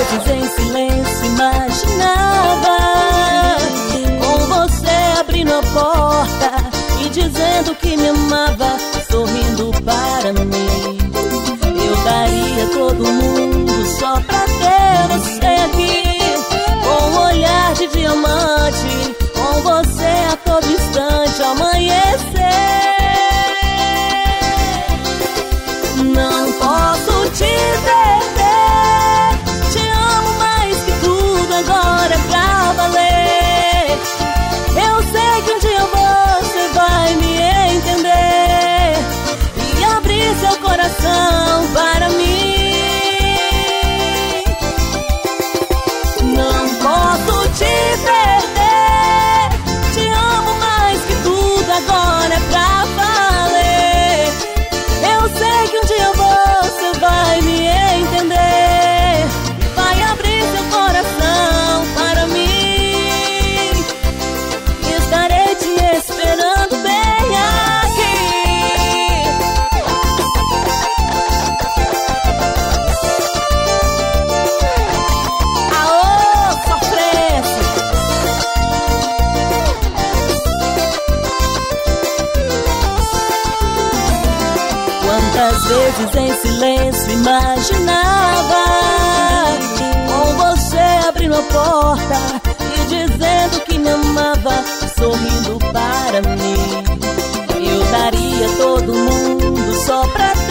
vezes em silêncio imaginava com você abrindo a porta e dizendo que me amava, sorrindo para mim. Eu daria todo mundo só pra ter você aqui, com um olhar de diamante, com você a todo instante amanhecer. Não posso te perder, te amo mais que tudo, agora é pra valer. Eu sei que um dia você vai me entender e abrir seu coração para mim. Não posso te perder, te amo mais que tudo, agora é pra valer. Eu sei que um dia você vai me entender e vai abrir seu coração para mim. Estarei te esperando bem aqui. Aô, sofrência! Quantas vezes em silêncio imaginava com você abrindo a porta e dizendo que me amava, sorrindo para mim. Eu daria todo mundo só pra